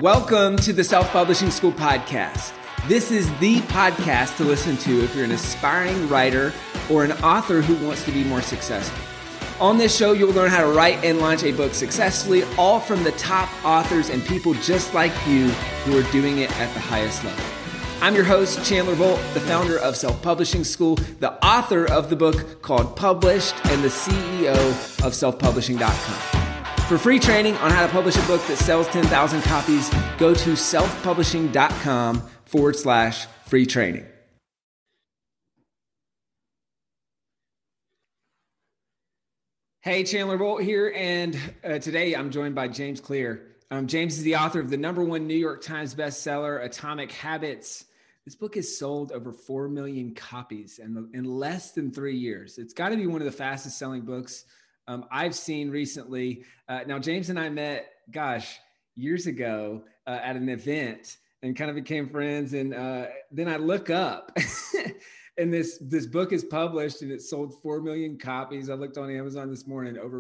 Welcome to the Self-Publishing School podcast. This is the podcast to listen to if you're an aspiring writer or an author who wants to be more successful. On this show, you'll learn how to write and launch a book successfully, all from the top authors and people just like you who are doing it at the highest level. I'm your host, Chandler Volt, the founder of Self-Publishing School, the author of the book called Published, and the CEO of selfpublishing.com. For free training on how to publish a book that sells 10,000 copies, go to selfpublishing.com/free training. Hey, Chandler Volt here, and today I'm joined by James Clear. James is the author of the #1 New York Times bestseller, Atomic Habits. This book has sold over 4 million copies in less than 3 years. It's got to be one of the fastest selling books I've seen recently. Now, James and I met, years ago at an event and kind of became friends. And then I look up and this book is published and it sold 4 million copies. I looked on Amazon this morning, over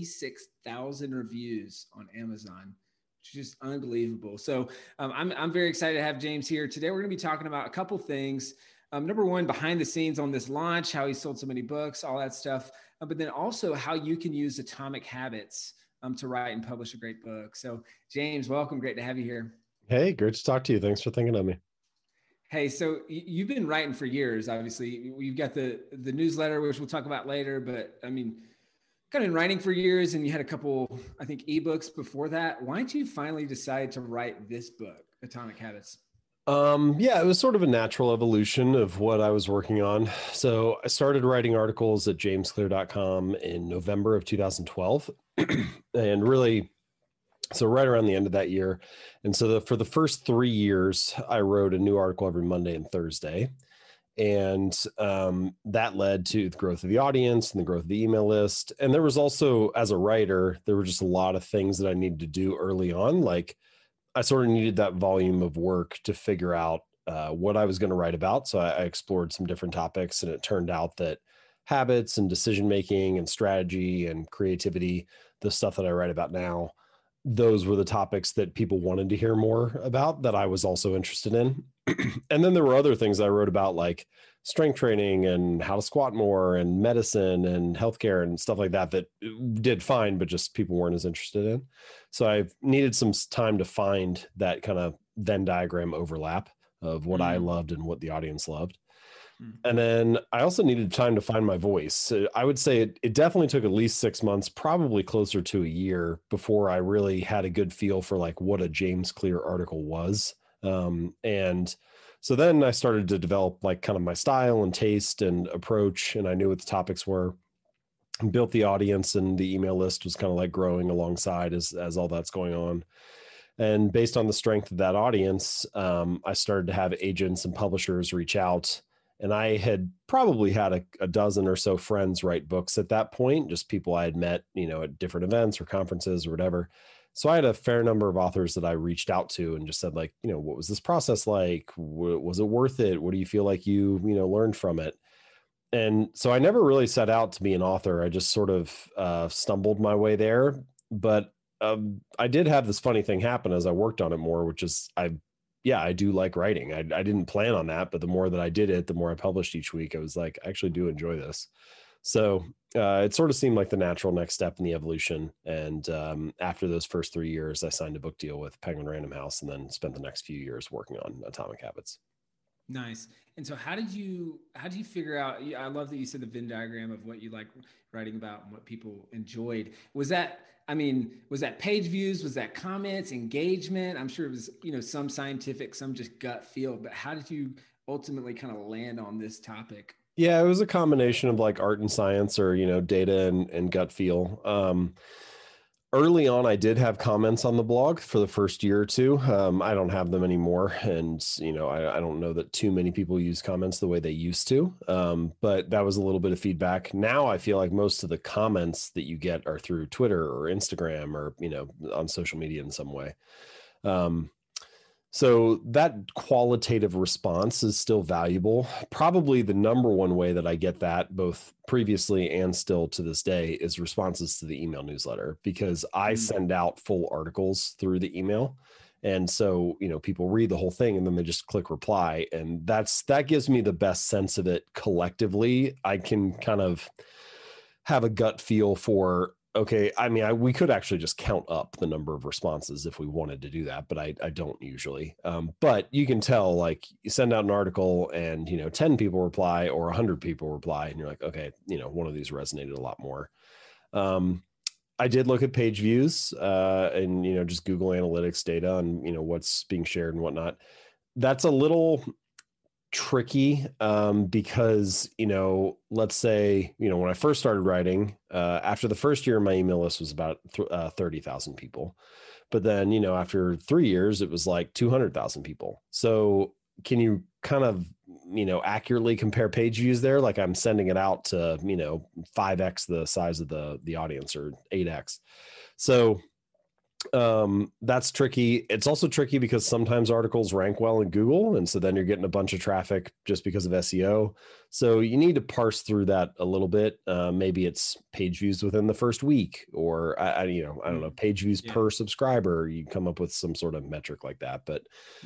46,000 reviews on Amazon, which is just unbelievable. So I'm very excited to have James here. Today, we're going to be talking about a couple things. Number one, behind the scenes on this launch, how he sold so many books, all that stuff. But then also how you can use Atomic Habits to write and publish a great book. So James, welcome. Great to have you here. Hey, great to talk to you. Thanks for thinking of me. Hey, so you've been writing for years, obviously. You've got the newsletter, which we'll talk about later, but I mean, kind of been writing for years, and you had a couple, I think, ebooks before that. Why did you finally decide to write this book, Atomic Habits? Yeah, it was sort of a natural evolution of what I was working on. So I started writing articles at jamesclear.com in November of 2012 and really, so right around the end of that year. And so for the first 3 years, I wrote a new article every Monday and Thursday. And that led to the growth of the audience and the growth of the email list. And there was also, as a writer, there were just a lot of things that I needed to do early on. Like I sort of needed that volume of work to figure out what I was going to write about. So I explored some different topics, and it turned out that habits and decision-making and strategy and creativity, the stuff that I write about now, those were the topics that people wanted to hear more about that I was also interested in. And then there were other things I wrote about, like strength training and how to squat more and medicine and healthcare and stuff like that, that did fine, but just people weren't as interested in. So I needed some time to find that kind of Venn diagram overlap of what I loved and what the audience loved. And then I also needed time to find my voice. So I would say it definitely took at least 6 months, probably closer to a year, before I really had a good feel for like what a James Clear article was. And so then I started to develop like kind of my style and taste and approach, and I knew what the topics were. Built the audience, and the email list was kind of like growing alongside as all that's going on. And based on the strength of that audience, I started to have agents and publishers reach out. And I had probably had a dozen or so friends write books at that point, just people I had met, at different events or conferences or whatever. So I had a fair number of authors that I reached out to and just said, like, what was this process like? Was it worth it? What do you feel like you learned from it? And so I never really set out to be an author. I just sort of stumbled my way there. But I did have this funny thing happen as I worked on it more, which is I do like writing. I didn't plan on that, but the more that I did it, the more I published each week. I was like, I actually do enjoy this. So it sort of seemed like the natural next step in the evolution. And after those first 3 years, I signed a book deal with Penguin Random House, and then spent the next few years working on Atomic Habits. Nice. And so how did you figure out, I love that you said the Venn diagram of what you like writing about and what people enjoyed. Was that page views? Was that comments, engagement? I'm sure it was, some scientific, some just gut feel, but how did you ultimately kind of land on this topic? Yeah, it was a combination of like art and science, or, data and gut feel. Early on, I did have comments on the blog for the first year or two. I don't have them anymore. And, I don't know that too many people use comments the way they used to. But that was a little bit of feedback. Now I feel like most of the comments that you get are through Twitter or Instagram or, on social media in some way. So that qualitative response is still valuable. Probably the number one way that I get that, both previously and still to this day, is responses to the email newsletter, because I send out full articles through the email. And so, people read the whole thing and then they just click reply. And that gives me the best sense of it collectively. I can kind of have a gut feel for, okay, I mean, we could actually just count up the number of responses if we wanted to do that, but I don't usually. But you can tell, like, you send out an article and, 10 people reply or 100 people reply, and you're like, okay, one of these resonated a lot more. I did look at page views and, just Google Analytics data and, what's being shared and whatnot. That's a little tricky because, let's say, when I first started writing, after the first year, my email list was about 30,000 people. But then, after 3 years, it was like 200,000 people. So can you kind of, accurately compare page views there? Like I'm sending it out to, 5x the size of the audience or 8x. So that's tricky. It's also tricky because sometimes articles rank well in Google. And so then you're getting a bunch of traffic just because of SEO. So you need to parse through that a little bit. Maybe it's page views within the first week, or I don't know, page views per subscriber. You come up with some sort of metric like that. But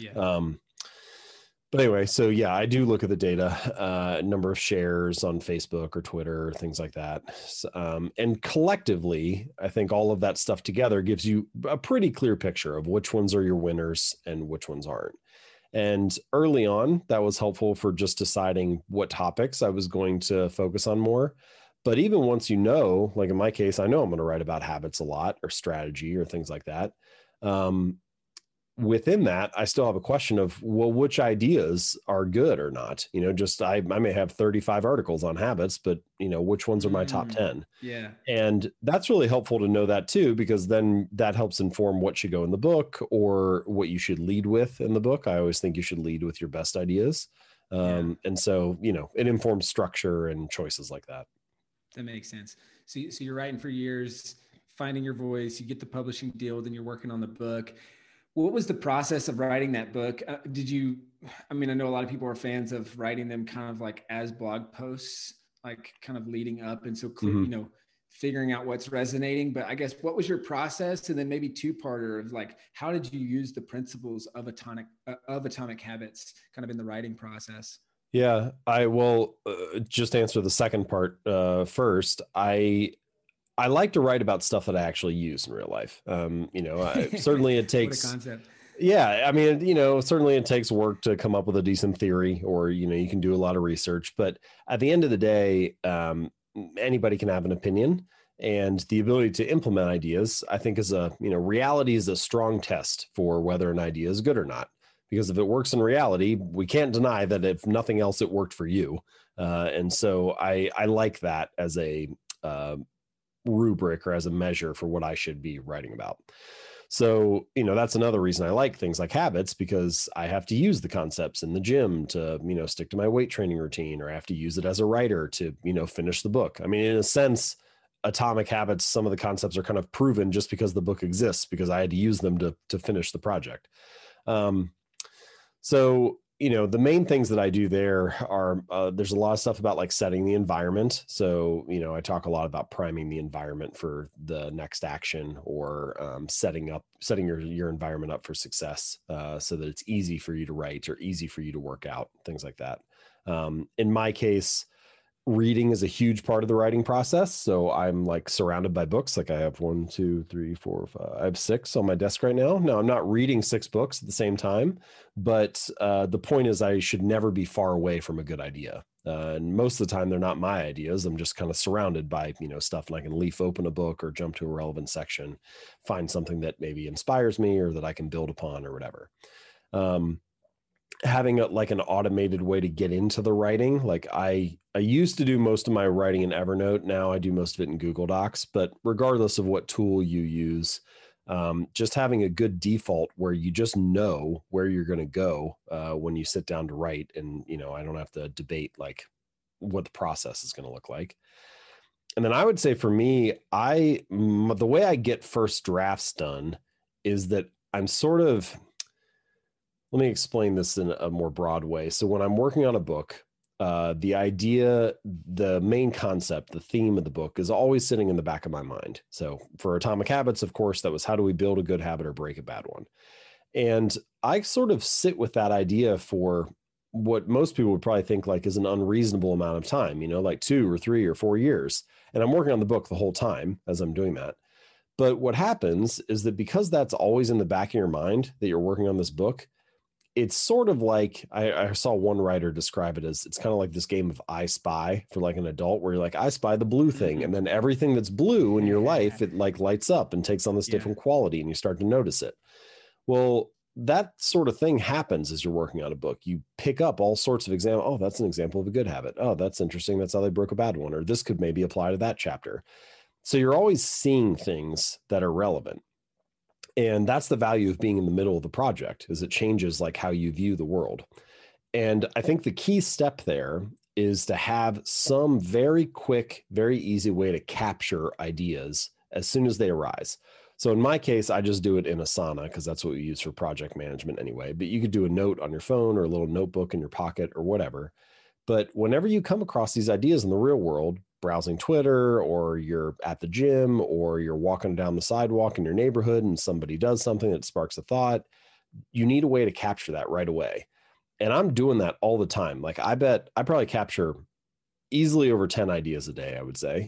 but anyway, so yeah, I do look at the data, number of shares on Facebook or Twitter, things like that. And collectively, I think all of that stuff together gives you a pretty clear picture of which ones are your winners and which ones aren't. And early on, that was helpful for just deciding what topics I was going to focus on more. But even once like in my case, I know I'm going to write about habits a lot or strategy or things like that. Within that, I still have a question of, well, which ideas are good or not? I may have 35 articles on habits, but which ones are my top 10? Yeah. And that's really helpful to know that too, because then that helps inform what should go in the book or what you should lead with in the book. I always think you should lead with your best ideas. And so, it informs structure and choices like that. That makes sense. So you're writing for years, finding your voice, you get the publishing deal, then you're working on the book. What was the process of writing that book? I know a lot of people are fans of writing them kind of like as blog posts, like kind of leading up. And so, figuring out what's resonating. But I guess, what was your process? And then maybe two-parter of like, how did you use the principles of Atomic Habits kind of in the writing process? Yeah, I will just answer the second part first. I like to write about stuff that I actually use in real life. Certainly it takes, what a concept. Yeah. I mean, certainly it takes work to come up with a decent theory, or, you can do a lot of research, but at the end of the day, anybody can have an opinion, and the ability to implement ideas, I think reality is a strong test for whether an idea is good or not, because if it works in reality, we can't deny that if nothing else, it worked for you. And so I like that as a, rubric or as a measure for what I should be writing about. So, that's another reason I like things like habits, because I have to use the concepts in the gym to, stick to my weight training routine, or I have to use it as a writer to, finish the book. I mean, in a sense, Atomic Habits, some of the concepts are kind of proven just because the book exists, because I had to use them to finish the project. So, the main things that I do there are, there's a lot of stuff about like setting the environment. So, I talk a lot about priming the environment for the next action, or setting your environment up for success, so that it's easy for you to write or easy for you to work out, things like that. In my case, reading is a huge part of the writing process. So I'm like surrounded by books. Like I have 1, 2, 3, 4, 5. I have 6 on my desk right now. No, I'm not reading 6 books at the same time, but the point is I should never be far away from a good idea. And most of the time they're not my ideas. I'm just kind of surrounded by, stuff, and I can leaf open a book or jump to a relevant section, find something that maybe inspires me or that I can build upon or whatever. Having an automated way to get into the writing. Like I used to do most of my writing in Evernote. Now I do most of it in Google Docs, but regardless of what tool you use, just having a good default where you just know where you're going to go when you sit down to write. And, I don't have to debate like what the process is going to look like. And then I would say for me, the way I get first drafts done is that I'm sort of, let me explain this in a more broad way. So when I'm working on a book, the idea, the main concept, the theme of the book is always sitting in the back of my mind. So for Atomic Habits, of course, that was how do we build a good habit or break a bad one? And I sort of sit with that idea for what most people would probably think like is an unreasonable amount of time, like 2 or 3 or 4 years. And I'm working on the book the whole time as I'm doing that. But what happens is that because that's always in the back of your mind that you're working on this book, it's sort of like I saw one writer describe it as it's kind of like this game of I Spy for like an adult where you're like, I spy the blue thing. And then everything that's blue in your life, it like lights up and takes on this different quality and you start to notice it. Well, that sort of thing happens as you're working on a book. You pick up all sorts of examples. Oh, that's an example of a good habit. Oh, that's interesting. That's how they broke a bad one. Or this could maybe apply to that chapter. So you're always seeing things that are relevant. And that's the value of being in the middle of the project, is it changes like how you view the world. And I think the key step there is to have some very quick, very easy way to capture ideas as soon as they arise. So in my case, I just do it in Asana because that's what we use for project management anyway. But you could do a note on your phone or a little notebook in your pocket or whatever. But whenever you come across these ideas in the real world, browsing Twitter, or you're at the gym, or you're walking down the sidewalk in your neighborhood and somebody does something that sparks a thought, you need a way to capture that right away. And I'm doing that all the time. Like I bet I probably capture easily over 10 ideas a day, I would say.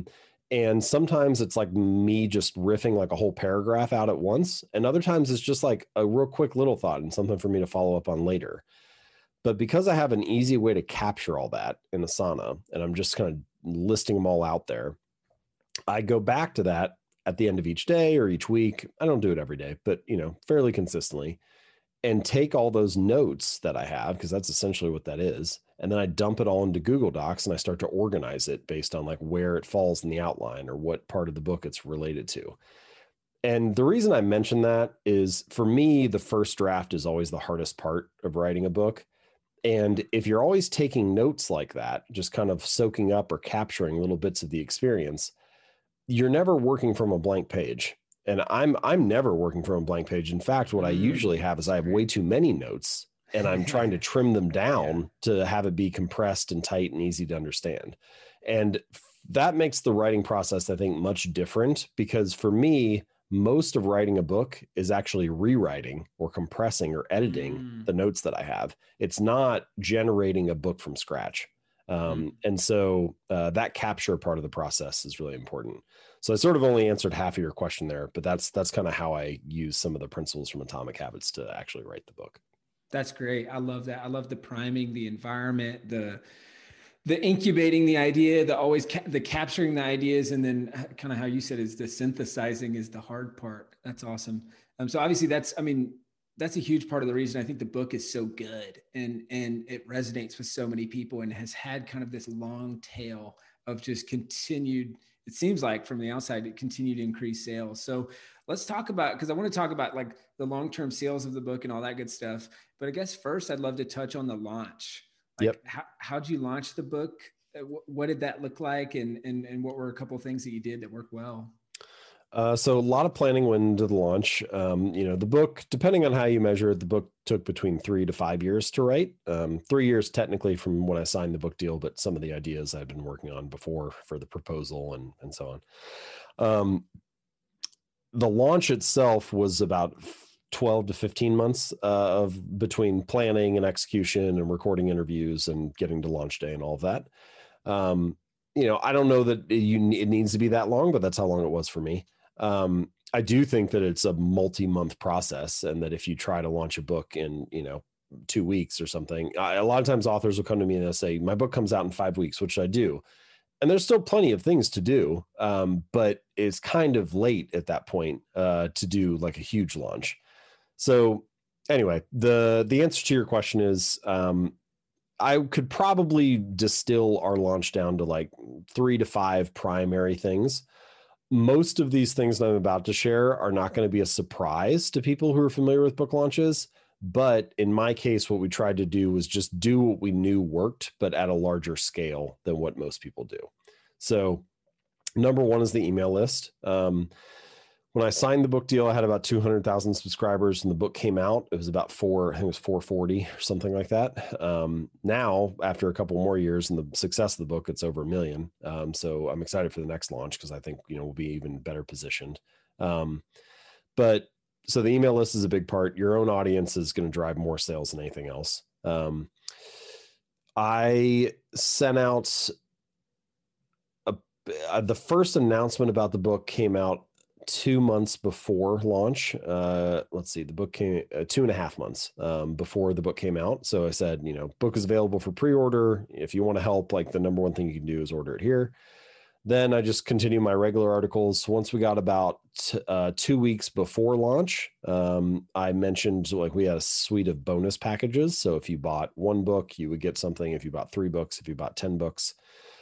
And sometimes it's like me just riffing like a whole paragraph out at once. And other times it's just like a real quick little thought and something for me to follow up on later. But because I have an easy way to capture all that in Asana, and I'm just kind of listing them all out there, I go back to that at the end of each day or each week. I don't do it every day, but fairly consistently, and take all those notes that I have, because that's essentially what that is. And then I dump it all into Google Docs and I start to organize it based on like where it falls in the outline or what part of the book it's related to. And the reason I mention that is, for me, the first draft is always the hardest part of writing a book. And if you're always taking notes like that, just kind of soaking up or capturing little bits of the experience, you're never working from a blank page. And I'm never working from a blank page. In fact, what I usually have is I have way too many notes and I'm trying to trim them down to have it be compressed and tight and easy to understand. And that makes the writing process, I think, much different, because for me, most of writing a book is actually rewriting or compressing or editing the notes that I have. It's not generating a book from scratch. And so that capture part of the process is really important. So I sort of only answered half of your question there, but that's kind of how I use some of the principles from Atomic Habits to actually write the book. That's great. I love that. I love the priming, the environment, the incubating the idea, the capturing the ideas, and then kind of how you said is the synthesizing is the hard part. That's awesome. So obviously that's a huge part of the reason I think the book is so good and it resonates with so many people and has had kind of this long tail of just continued, it seems like from the outside, it continued to increase sales. So let's talk about, because I want to talk about like the long-term sales of the book and all that good stuff. But I guess first I'd love to touch on the launch. Like how'd you launch the book? What did that look like? And what were a couple of things that you did that worked well? So a lot of planning went into the launch. The book, depending on how you measure it, the book took between 3 to 5 years to write. 3 years technically from when I signed the book deal, but some of the ideas I've been working on before for the proposal and so on. The launch itself was about 12 to 15 months of between planning and execution and recording interviews and getting to launch day and all of that. I don't know that it needs to be that long, but that's how long it was for me. I do think that it's a multi-month process, and that if you try to launch a book in, 2 weeks or something, a lot of times authors will come to me and they'll say, my book comes out in 5 weeks, which I do. And there's still plenty of things to do, but it's kind of late at that point to do like a huge launch. So anyway, the answer to your question is I could probably distill our launch down to like 3 to 5 primary things. Most of these things that I'm about to share are not going to be a surprise to people who are familiar with book launches. But in my case, what we tried to do was just do what we knew worked, but at a larger scale than what most people do. So number one is the email list. When I signed the book deal, I had about 200,000 subscribers, and the book came out. It was about 440 or something like that. Now, after a couple more years and the success of the book, it's over 1 million. So I'm excited for the next launch because I think, we'll be even better positioned. But so the email list is a big part. Your own audience is going to drive more sales than anything else. I sent out the first announcement about the book came out 2 months before launch. Let's see, the book came 2.5 months before the book came out. So I said, book is available for pre-order. If you want to help, like the number one thing you can do is order it here. Then I just continue my regular articles. Once we got about 2 weeks before launch, I mentioned like we had a suite of bonus packages. So if you bought 1 book, you would get something. If you bought 3 books, if you bought 10 books,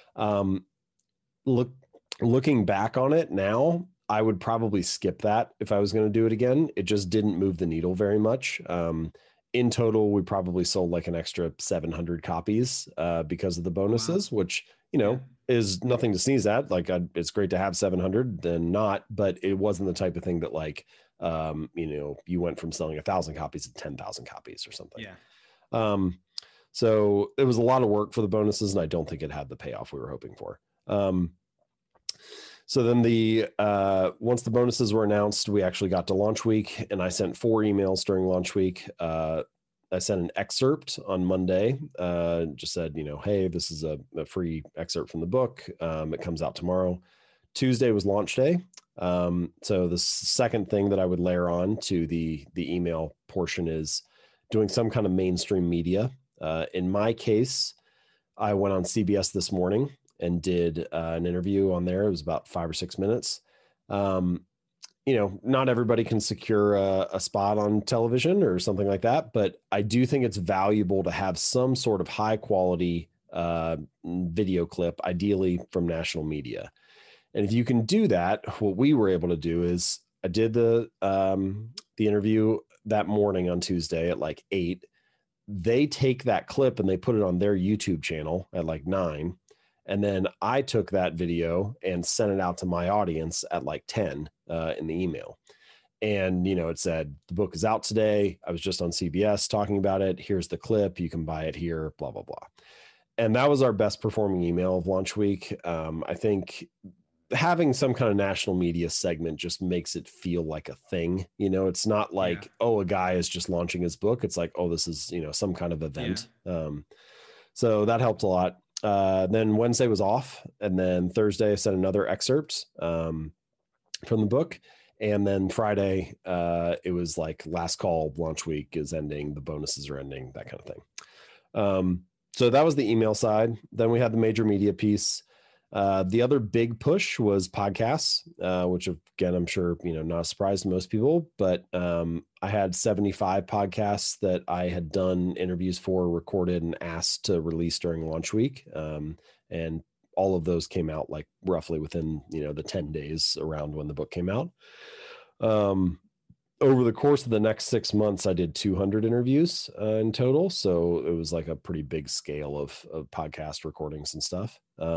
looking back on it now, I would probably skip that if I was going to do it again. It just didn't move the needle very much. In total, we probably sold like an extra 700 copies because of the bonuses, which, is nothing to sneeze at. Like it's great to have 700 than not, but it wasn't the type of thing that like, you went from selling 1,000 copies to 10,000 copies or something. Yeah. So it was a lot of work for the bonuses, and I don't think it had the payoff we were hoping for. So then once the bonuses were announced, we actually got to launch week, and I sent 4 emails during launch week. I sent an excerpt on Monday, just said, hey, this is a free excerpt from the book. It comes out tomorrow. Tuesday was launch day. So the second thing that I would layer on to the email portion is doing some kind of mainstream media. In my case, I went on CBS this morning and did an interview on there. It was about 5 or 6 minutes. Not everybody can secure a spot on television or something like that, but I do think it's valuable to have some sort of high quality video clip, ideally from national media. And if you can do that, what we were able to do is I did the interview that morning on Tuesday at like 8. They take that clip and they put it on their YouTube channel at like 9. And then I took that video and sent it out to my audience at like 10 in the email. And, it said, the book is out today. I was just on CBS talking about it. Here's the clip. You can buy it here, blah, blah, blah. And that was our best performing email of launch week. I think having some kind of national media segment just makes it feel like a thing. It's not like, a guy is just launching his book. It's like, this is, some kind of event. Yeah. So that helped a lot. Then Wednesday was off. And then Thursday I sent another excerpt from the book. And then Friday, it was like last call, launch week is ending. The bonuses are ending, that kind of thing. So that was the email side. Then we had the major media piece. The other big push was podcasts, which again, I'm sure, not a surprise to most people, but I had 75 podcasts that I had done interviews for, recorded, and asked to release during launch week. And all of those came out like roughly within, the 10 days around when the book came out. Over the course of the next 6 months, I did 200 interviews in total. So it was like a pretty big scale of podcast recordings and stuff.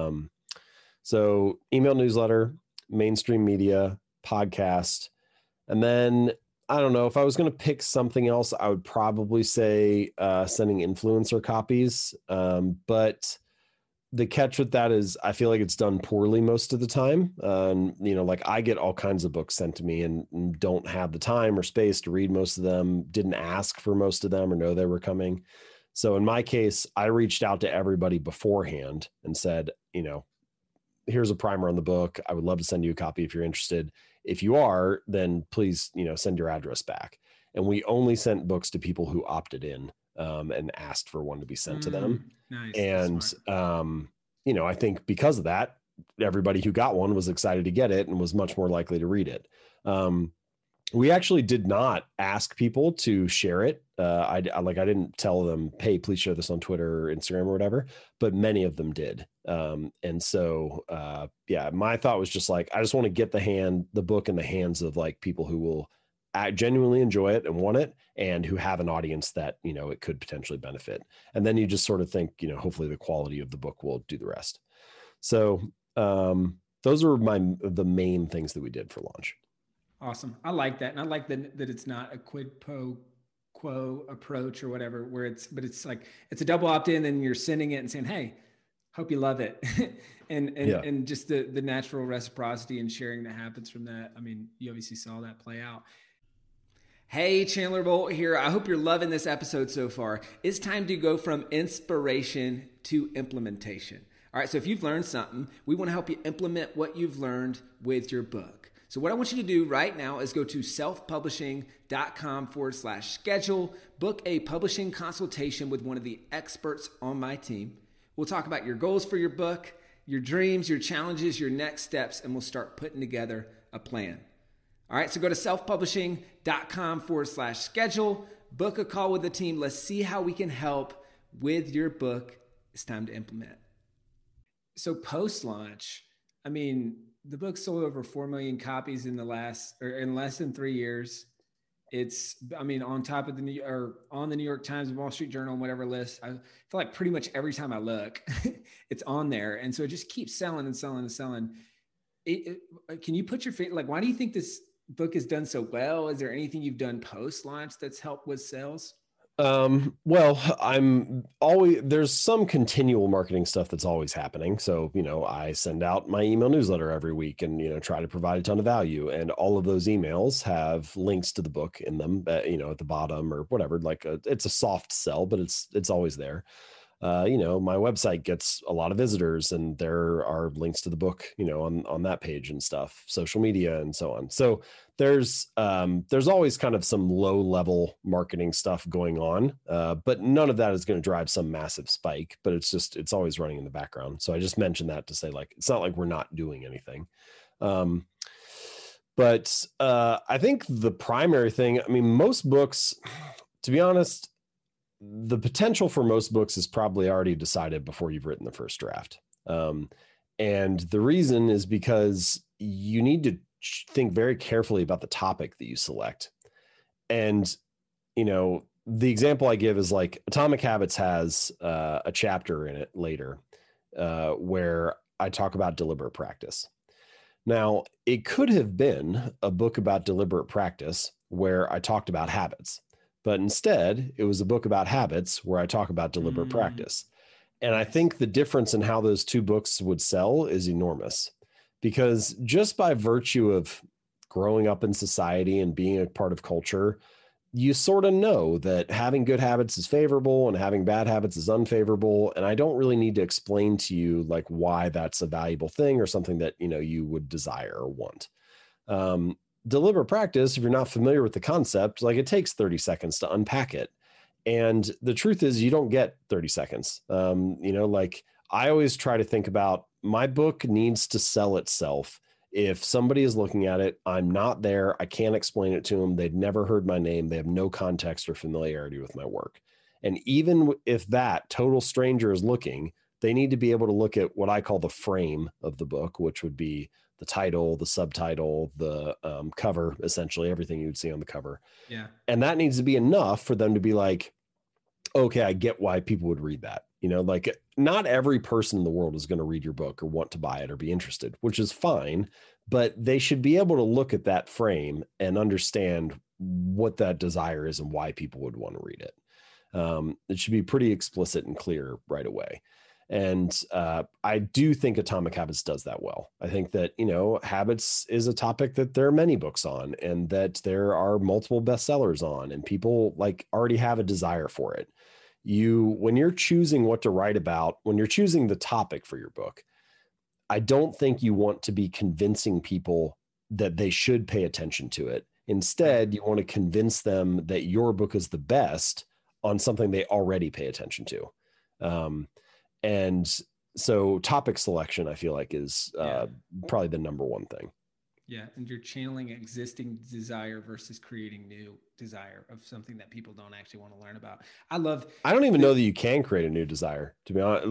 So email newsletter, mainstream media, podcast. And then I don't know if I was going to pick something else, I would probably say sending influencer copies. But the catch with that is I feel like it's done poorly most of the time. Like I get all kinds of books sent to me and don't have the time or space to read most of them, didn't ask for most of them or know they were coming. So in my case, I reached out to everybody beforehand and said, here's a primer on the book. I would love to send you a copy if you're interested. If you are, then please, send your address back. And we only sent books to people who opted in and asked for one to be sent to them. Nice. And, I think because of that, everybody who got one was excited to get it and was much more likely to read it. We actually did not ask people to share it. I didn't tell them, hey, please share this on Twitter or Instagram or whatever, but many of them did. And so, my thought was just like, I just want to get the book in the hands of like people who will genuinely enjoy it and want it and who have an audience that, it could potentially benefit. And then you just sort of think, hopefully the quality of the book will do the rest. So, those are the main things that we did for launch. Awesome. I like that. And I like that it's not a quid pro quo approach or whatever, but it's like, it's a double opt-in and you're sending it and saying, hey, hope you love it. and just the natural reciprocity and sharing that happens from that. I mean, you obviously saw that play out. Hey, Chandler Bolt here. I hope you're loving this episode so far. It's time to go from inspiration to implementation. All right, so if you've learned something, we want to help you implement what you've learned with your book. So what I want you to do right now is go to selfpublishing.com/schedule, book a publishing consultation with one of the experts on my team. We'll talk about your goals for your book, your dreams, your challenges, your next steps, and we'll start putting together a plan. All right, so go to selfpublishing.com/schedule, book a call with the team. Let's see how we can help with your book. It's time to implement. So post-launch, I mean, the book sold over 4 million copies in less than 3 years. It's, I mean, on top of on the New York Times and Wall Street Journal and whatever list. I feel like pretty much every time I look, it's on there. And so it just keeps selling and selling and selling. Can you put your face, like, why do you think this book has done so well? Is there anything you've done post-launch that's helped with sales? Well, there's some continual marketing stuff that's always happening. So, I send out my email newsletter every week and, try to provide a ton of value. And all of those emails have links to the book in them, at the bottom or whatever, it's a soft sell, but it's always there. My website gets a lot of visitors and there are links to the book, on that page and stuff, social media and so on. So there's always kind of some low level marketing stuff going on. But none of that is going to drive some massive spike, but it's always running in the background. So I just mentioned that to say, it's not like we're not doing anything. But I think the primary thing, most books, to be honest, the potential for most books is probably already decided before you've written the first draft. And the reason is because you need to think very carefully about the topic that you select. And, the example I give is Atomic Habits has a chapter in it later where I talk about deliberate practice. Now, it could have been a book about deliberate practice where I talked about habits. But instead, it was a book about habits where I talk about deliberate practice. And I think the difference in how those two books would sell is enormous, because just by virtue of growing up in society and being a part of culture, you sort of know that having good habits is favorable and having bad habits is unfavorable. And I don't really need to explain to you why that's a valuable thing or something that, you would desire or want. Deliberate practice, if you're not familiar with the concept, it takes 30 seconds to unpack it. And the truth is you don't get 30 seconds. I always try to think about my book needs to sell itself. If somebody is looking at it, I'm not there. I can't explain it to them. They've never heard my name. They have no context or familiarity with my work. And even if that total stranger is looking, they need to be able to look at what I call the frame of the book, which would be the title, the subtitle, the cover, essentially everything you would see on the cover. Yeah. And that needs to be enough for them to be okay, I get why people would read that. Not every person in the world is going to read your book or want to buy it or be interested, which is fine, but they should be able to look at that frame and understand what that desire is and why people would want to read it. It should be pretty explicit and clear right away. And I do think Atomic Habits does that well. I think that, habits is a topic that there are many books on and that there are multiple bestsellers on, and people already have a desire for it. When you're choosing what to write about, when you're choosing the topic for your book, I don't think you want to be convincing people that they should pay attention to it. Instead, you want to convince them that your book is the best on something they already pay attention to. And so topic selection, I feel like, is probably the number one thing. Yeah. And you're channeling existing desire versus creating new desire of something that people don't actually want to learn about. I don't even know that you can create a new desire, to be honest.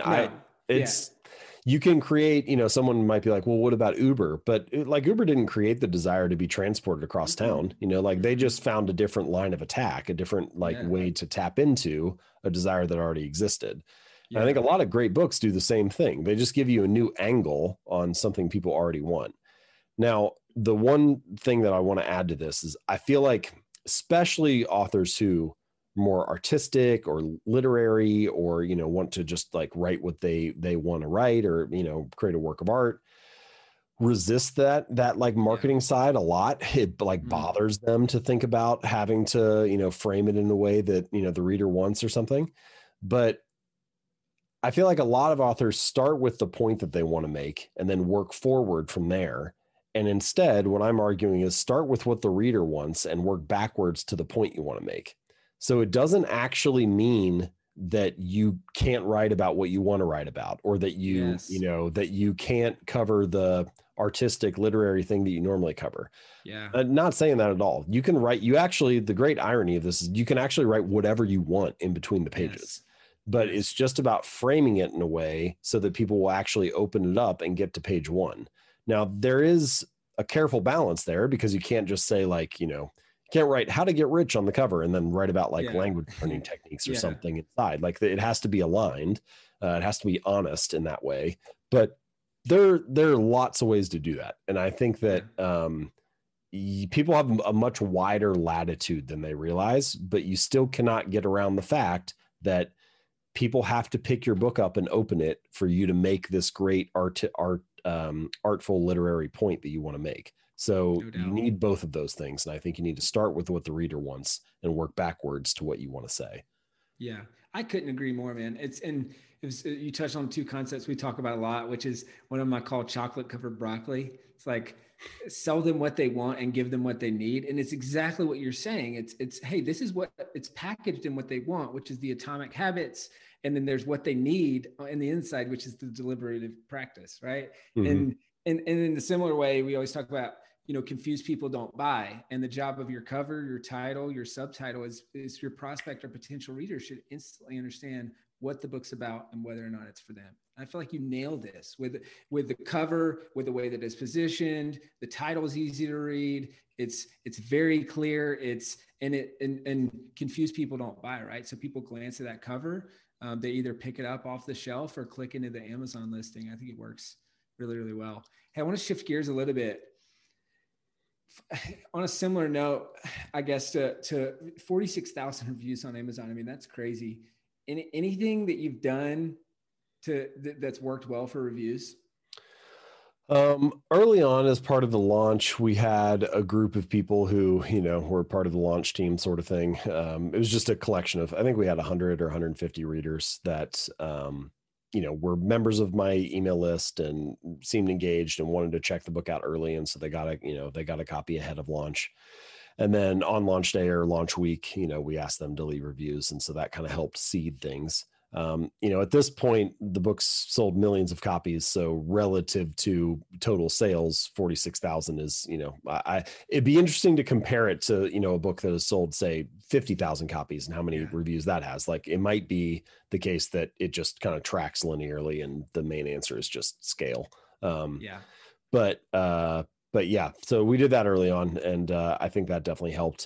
You can create, someone might be like, well, what about Uber? But Uber didn't create the desire to be transported across town. They just found a different line of attack, a different way to tap into a desire that already existed. Yeah. I think a lot of great books do the same thing. They just give you a new angle on something people already want. Now, the one thing that I want to add to this is I feel like, especially authors who more artistic or literary or, want to just write what they want to write or, create a work of art, resist that like marketing side a lot. It like bothers them to think about having to, frame it in a way that, the reader wants or something. But I feel like a lot of authors start with the point that they want to make and then work forward from there. And instead, what I'm arguing is start with what the reader wants and work backwards to the point you want to make. So it doesn't actually mean that you can't write about what you want to write about, or that that you can't cover the artistic literary thing that you normally cover. Yeah. Not saying that at all. You can write, the great irony of this is you can actually write whatever you want in between the pages. Yes. But it's just about framing it in a way so that people will actually open it up and get to page one. Now, there is a careful balance there, because you can't just say like, you can't write how to get rich on the cover and then write about like language learning techniques or something inside. Like it has to be aligned. It has to be honest in that way. But there are lots of ways to do that. And I think that people have a much wider latitude than they realize, but you still cannot get around the fact that people have to pick your book up and open it for you to make this great artful literary point that you want to make. So you need both of those things. And I think you need to start with what the reader wants and work backwards to what you want to say. Yeah, I couldn't agree more, man. You touched on two concepts we talk about a lot, which is one of them I call chocolate covered broccoli. It's like sell them what they want and give them what they need. And it's exactly what you're saying. It's, hey, this is what it's packaged in what they want, which is the atomic habits. And then there's what they need in the inside, which is the deliberative practice. Right. Mm-hmm. And in the similar way, we always talk about, confused people don't buy. And the job of your cover, your title, your subtitle is your prospect or potential reader should instantly understand what the book's about and whether or not it's for them. I feel like you nailed this with the cover, with the way that it's positioned. The title is easy to read. It's very clear. And confused people don't buy, right? So people glance at that cover. They either pick it up off the shelf or click into the Amazon listing. I think it works really, really well. Hey, I want to shift gears a little bit. On a similar note, I guess to 46,000 reviews on Amazon. I mean, that's crazy. Anything that you've done that's worked well for reviews? Early on, as part of the launch, we had a group of people who, were part of the launch team sort of thing. It was just a collection of, I think we had 100 or 150 readers that, were members of my email list and seemed engaged and wanted to check the book out early. And so they got a copy ahead of launch. And then on launch day or launch week, we asked them to leave reviews. And so that kind of helped seed things. At this point, the book's sold millions of copies. So relative to total sales, 46,000 is, it'd be interesting to compare it to, a book that has sold, say, 50,000 copies and how many reviews that has. Like, it might be the case that it just kind of tracks linearly and the main answer is just scale. But yeah, so we did that early on. And I think that definitely helped.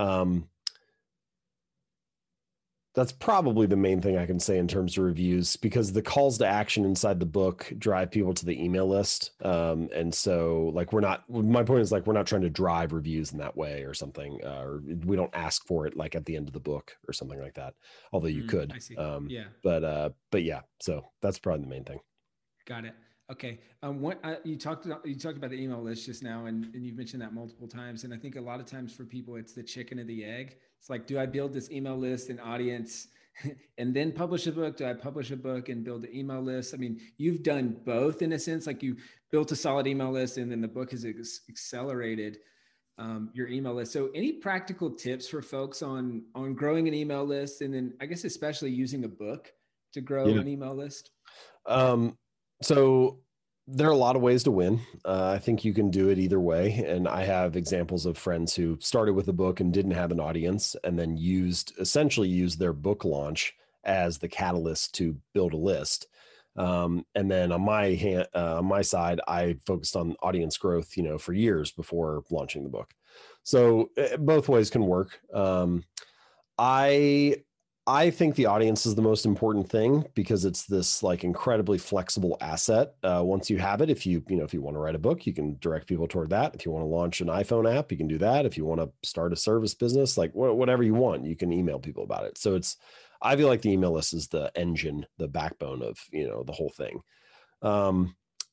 That's probably the main thing I can say in terms of reviews, because the calls to action inside the book drive people to the email list. And so like, my point is like, we're not trying to drive reviews in that way or something, or we don't ask for it like at the end of the book or something like that. Although you could, I see. But yeah, so that's probably the main thing. Got it. Okay. You talked about the email list just now, and you've mentioned that multiple times. And I think a lot of times for people, it's the chicken or the egg. It's like, do I build this email list and audience and then publish a book? Do I publish a book and build the email list? I mean, you've done both in a sense, like you built a solid email list and then the book has accelerated your email list. So any practical tips for folks on growing an email list? And then I guess, especially using a book to grow an email list? So there are a lot of ways to win. I think you can do it either way. And I have examples of friends who started with a book and didn't have an audience and then essentially used their book launch as the catalyst to build a list. And then on my side, I focused on audience growth, for years before launching the book. So both ways can work. I think the audience is the most important thing because it's this like incredibly flexible asset. Once you have it, if you want to write a book, you can direct people toward that. If you want to launch an iPhone app, you can do that. If you want to start a service business, like whatever you want, you can email people about it. So I feel like the email list is the engine, the backbone of, the whole thing.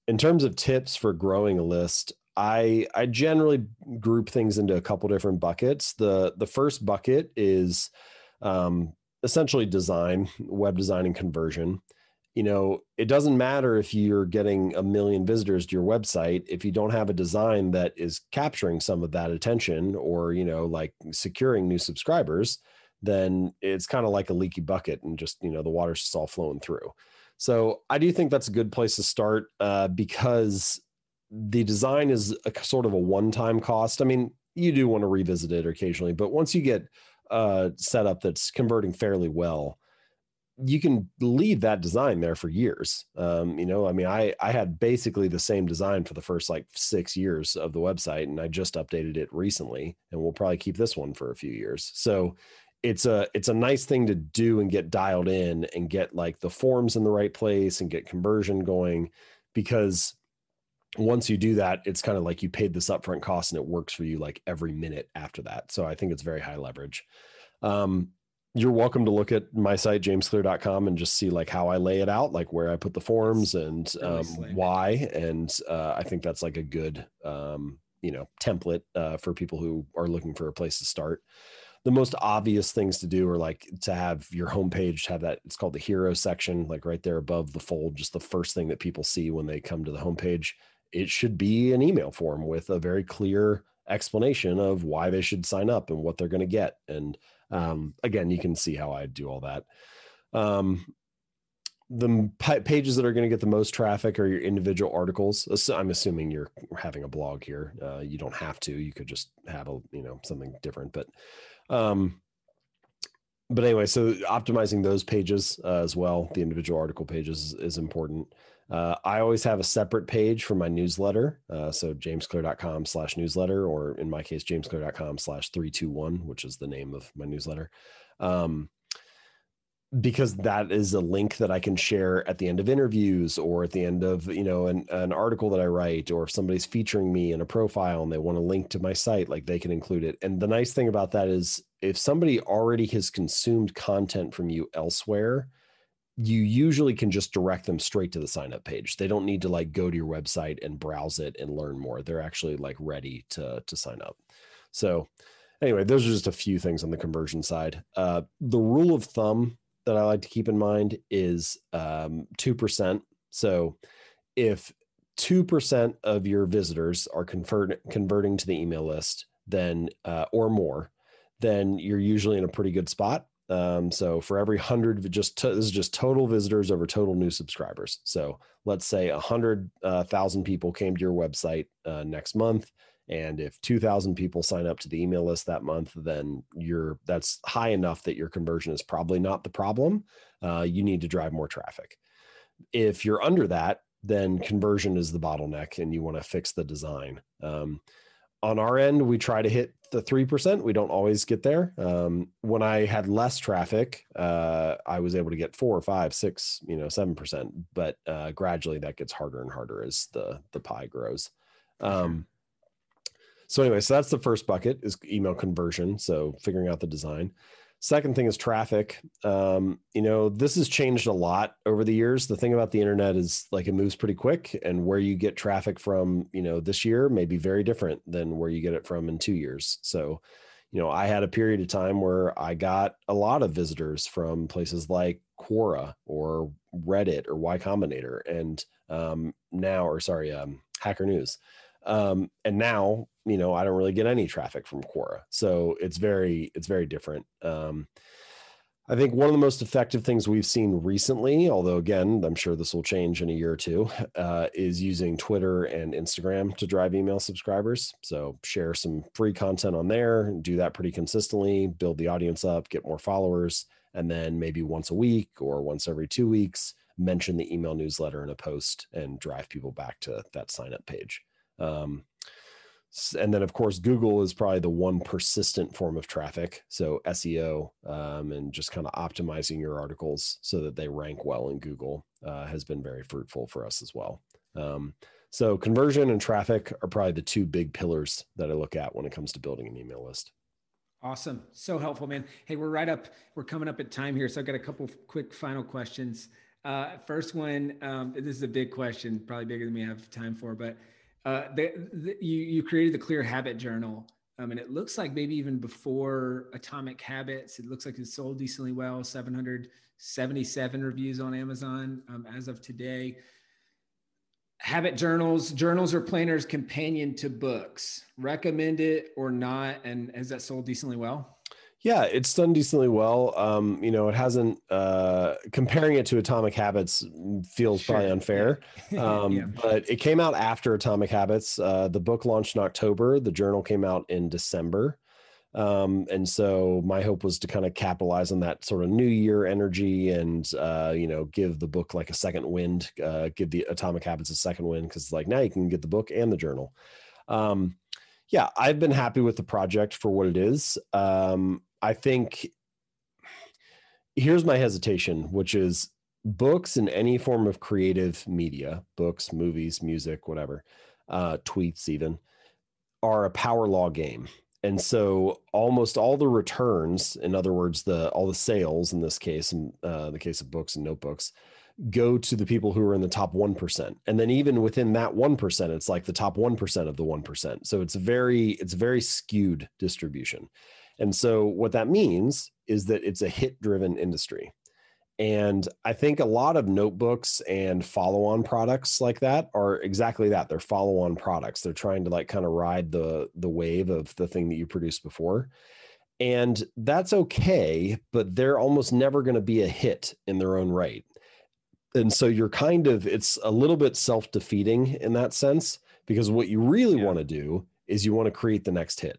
in terms of tips for growing a list, I generally group things into a couple different buckets. The first bucket is essentially design, web design, and conversion. It doesn't matter if you're getting 1 million visitors to your website if you don't have a design that is capturing some of that attention, or like securing new subscribers. Then it's kind of like a leaky bucket, and just the water's just all flowing through. So I do think that's a good place to start, because the design is a sort of a one-time cost. I mean, you do want to revisit it occasionally, but once you get set up that's converting fairly well, you can leave that design there for years. I mean, I had basically the same design for the first like 6 years of the website, and I just updated it recently, and we'll probably keep this one for a few years. So it's a nice thing to do and get dialed in and get like the forms in the right place and get conversion going, because once you do that, it's kind of like you paid this upfront cost and it works for you like every minute after that. So I think it's very high leverage. You're welcome to look at my site, jamesclear.com, and just see like how I lay it out, like where I put the forms and why. And I think that's like a good, template for people who are looking for a place to start. The most obvious things to do are like to have your homepage have that, it's called the hero section, like right there above the fold, just the first thing that people see when they come to the homepage. It should be an email form with a very clear explanation of why they should sign up and what they're going to get. And again, you can see how I do all that. The pages that are going to get the most traffic are your individual articles. I'm assuming you're having a blog here. You don't have to. You could just have something different. But anyway, so optimizing those pages as well, the individual article pages is important. I always have a separate page for my newsletter. So jamesclear.com/newsletter, or in my case, jamesclear.com/321, which is the name of my newsletter. Because that is a link that I can share at the end of interviews, or at the end of, an article that I write, or if somebody's featuring me in a profile and they want to link to my site, like they can include it. And the nice thing about that is if somebody already has consumed content from you elsewhere, you usually can just direct them straight to the sign up page. They don't need to like go to your website and browse it and learn more. They're actually like ready to sign up. So anyway, those are just a few things on the conversion side. The rule of thumb that I like to keep in mind is 2%. So if 2% of your visitors are converting to the email list, then or more, then you're usually in a pretty good spot. So for every 100, this is just total visitors over total new subscribers. So let's say 100,000 people came to your website next month. And if 2,000 people sign up to the email list that month, then that's high enough that your conversion is probably not the problem. You need to drive more traffic. If you're under that, then conversion is the bottleneck, and you want to fix the design. On our end, we try to hit the 3%. We don't always get there. When I had less traffic, I was able to get 4 or 5, 6, 7%. But gradually that gets harder and harder as the pie grows. So anyway, so that's the first bucket, is email conversion. So figuring out the design. Second thing is traffic. This has changed a lot over the years. The thing about the internet is like it moves pretty quick, and where you get traffic from, this year may be very different than where you get it from in 2 years. So, I had a period of time where I got a lot of visitors from places like Quora or Reddit or Y Combinator, and Hacker News. And now, I don't really get any traffic from Quora. So it's very different. I think one of the most effective things we've seen recently, although again, I'm sure this will change in a year or two, is using Twitter and Instagram to drive email subscribers. So share some free content on there, do that pretty consistently, build the audience up, get more followers, and then maybe once a week or once every 2 weeks, mention the email newsletter in a post and drive people back to that sign up page. And then of course, Google is probably the one persistent form of traffic. So SEO, and just kind of optimizing your articles so that they rank well in Google, has been very fruitful for us as well. So conversion and traffic are probably the two big pillars that I look at when it comes to building an email list. Awesome. So helpful, man. Hey, we're coming up at time here. So I've got a couple of quick final questions. First one, this is a big question, probably bigger than we have time for, but you created the Clear Habit Journal. And it looks like maybe even before Atomic Habits, it looks like it sold decently well, 777 reviews on Amazon as of today. Habit journals or planners companion to books. Recommend it or not? And has that sold decently well? Yeah, it's done decently well. It hasn't, comparing it to Atomic Habits feels probably unfair. Yeah. But it came out after Atomic Habits. The book launched in October. The journal came out in December. And so my hope was to kind of capitalize on that sort of new year energy and, give the book like a second wind, give the Atomic Habits a second wind. Cause like now you can get the book and the journal. Yeah, I've been happy with the project for what it is. I think here's my hesitation, which is books in any form of creative media, books, movies, music, whatever, tweets even, are a power law game. And so almost all the returns, in other words, all the sales in this case, in the case of books and notebooks, go to the people who are in the top 1%. And then even within that 1%, it's like the top 1% of the 1%. So it's very skewed distribution. And so what that means is that it's a hit-driven industry. And I think a lot of notebooks and follow-on products like that are exactly that. They're follow-on products. They're trying to like kind of ride the wave of the thing that you produced before. And that's okay, but they're almost never going to be a hit in their own right. And so it's a little bit self-defeating in that sense, because what you really want to do is you want to create the next hit.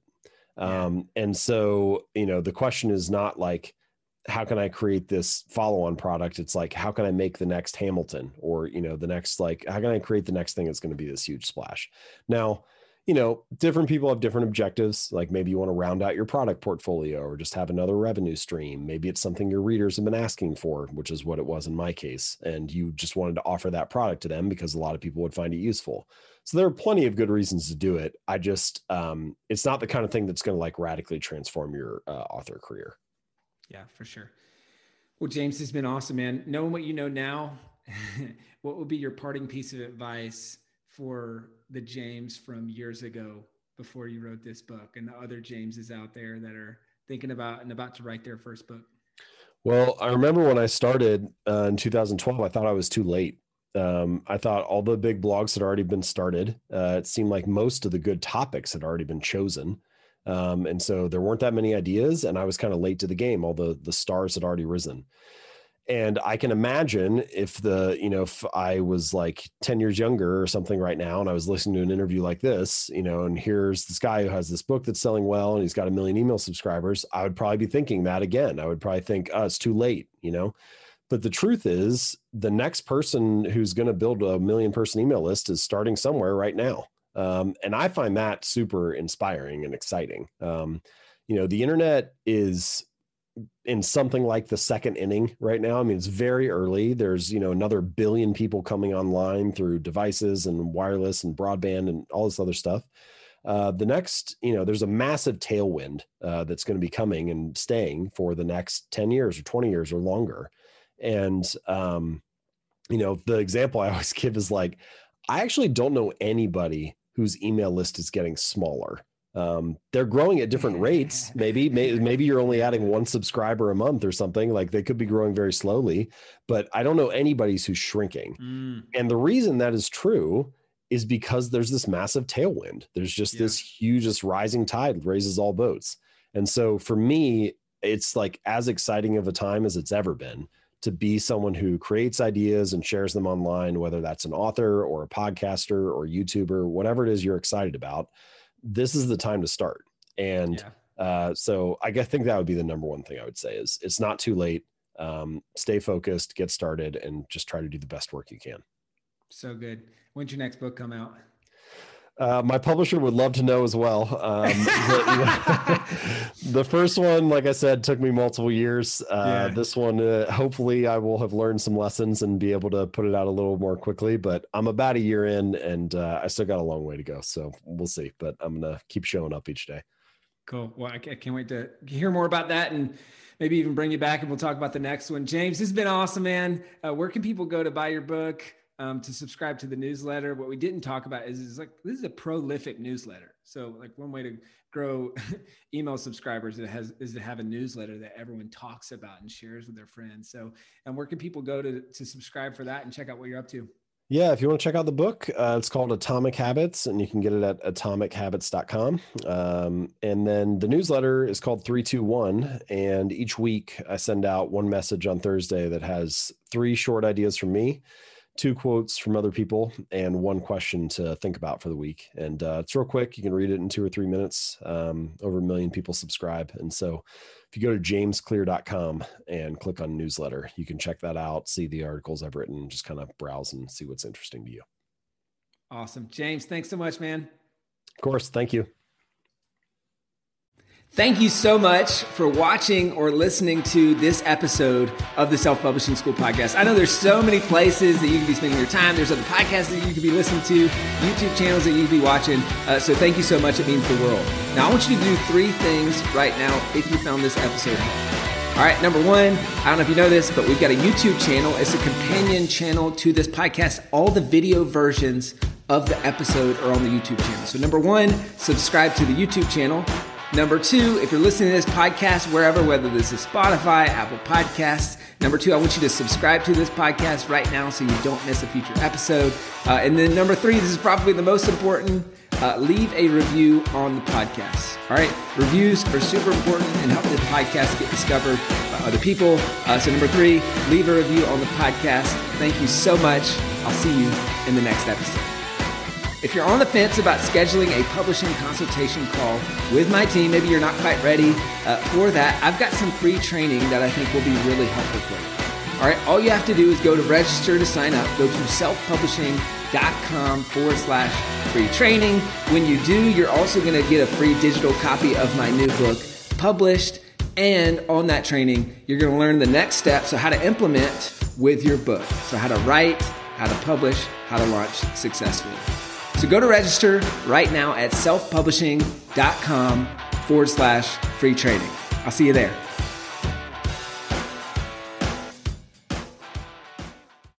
And so, the question is not like, how can I create this follow-on product? It's like, how can I make the next Hamilton or, the next, like, how can I create the next thing that's going to be this huge splash? Now, different people have different objectives. Like maybe you want to round out your product portfolio or just have another revenue stream. Maybe it's something your readers have been asking for, which is what it was in my case. And you just wanted to offer that product to them because a lot of people would find it useful. So there are plenty of good reasons to do it. I just, it's not the kind of thing that's going to like radically transform your author career. Yeah, for sure. Well, James, has been awesome, man. Knowing what you know now, what would be your parting piece of advice for the James from years ago before you wrote this book and the other Jameses out there that are thinking about and about to write their first book? Well, I remember when I started in 2012, I thought I was too late. I thought all the big blogs had already been started. It seemed like most of the good topics had already been chosen. And so there weren't that many ideas and I was kind of late to the game. All the stars had already risen. And I can imagine if I was like 10 years younger or something right now, and I was listening to an interview like this, and here's this guy who has this book that's selling well, and he's got 1 million email subscribers, I would probably be thinking that again. I would probably think, oh, it's too late, But the truth is the next person who's going to build a 1 million person email list is starting somewhere right now. And I find that super inspiring and exciting. The internet is in something like the second inning right now. I mean, it's very early. There's, another 1 billion people coming online through devices and wireless and broadband and all this other stuff. The next, there's a massive tailwind that's going to be coming and staying for the next 10 years or 20 years or longer. And, the example I always give is like, I actually don't know anybody whose email list is getting smaller. They're growing at different rates. Maybe you're only adding 1 subscriber a month or something. Like they could be growing very slowly, but I don't know anybody who's shrinking. And the reason that is true is because there's this massive tailwind. There's just this hugest rising tide raises all boats. And so for me, it's like as exciting of a time as it's ever been to be someone who creates ideas and shares them online, whether that's an author or a podcaster or YouTuber, whatever it is you're excited about. This is the time to start. And so I think that would be the number one thing I would say is it's not too late. Stay focused, get started, and just try to do the best work you can. So good. When's your next book come out? My publisher would love to know as well. The first one, like I said, took me multiple years. This one, hopefully I will have learned some lessons and be able to put it out a little more quickly, but I'm about a year in and I still got a long way to go. So we'll see, but I'm going to keep showing up each day. Cool. Well, I can't wait to hear more about that. And maybe even bring you back and we'll talk about the next one. James, this has been awesome, man. Where can people go to buy your book, to subscribe to the newsletter? What we didn't talk about is like, this is a prolific newsletter. So like one way to grow email subscribers is to have a newsletter that everyone talks about and shares with their friends. So, and where can people go to subscribe for that and check out what you're up to? Yeah, if you want to check out the book, it's called Atomic Habits, and you can get it at atomichabits.com. And then the newsletter is called 321. And each week I send out one message on Thursday that has 3 short ideas from me, 2 quotes from other people, and 1 question to think about for the week. And it's real quick. You can read it in 2 or 3 minutes. Over 1 million people subscribe. And so if you go to jamesclear.com and click on newsletter, you can check that out, see the articles I've written, just kind of browse and see what's interesting to you. Awesome. James, thanks so much, man. Of course. Thank you. Thank you so much for watching or listening to this episode of the Self-Publishing School podcast. I know there's so many places that you can be spending your time. There's other podcasts that you could be listening to, YouTube channels that you could be watching. So thank you so much. It means the world. Now, I want you to do 3 things right now if you found this episode helpful. All right, number 1, I don't know if you know this, but we've got a YouTube channel. It's a companion channel to this podcast. All the video versions of the episode are on the YouTube channel. So number 1, subscribe to the YouTube channel. Number 2, if you're listening to this podcast wherever, whether this is Spotify, Apple Podcasts, number 2, I want you to subscribe to this podcast right now so you don't miss a future episode. And then number 3, this is probably the most important, leave a review on the podcast. All right, reviews are super important and help the podcast get discovered by other people. So number 3, leave a review on the podcast. Thank you so much. I'll see you in the next episode. If you're on the fence about scheduling a publishing consultation call with my team, maybe you're not quite ready for that, I've got some free training that I think will be really helpful for you. All right, all you have to do is go to register to sign up. Go to selfpublishing.com/free training. When you do, you're also going to get a free digital copy of my new book published. And on that training, you're going to learn the next steps, so how to implement with your book. So how to write, how to publish, how to launch successfully. So go to register right now at selfpublishing.com/free training. I'll see you there.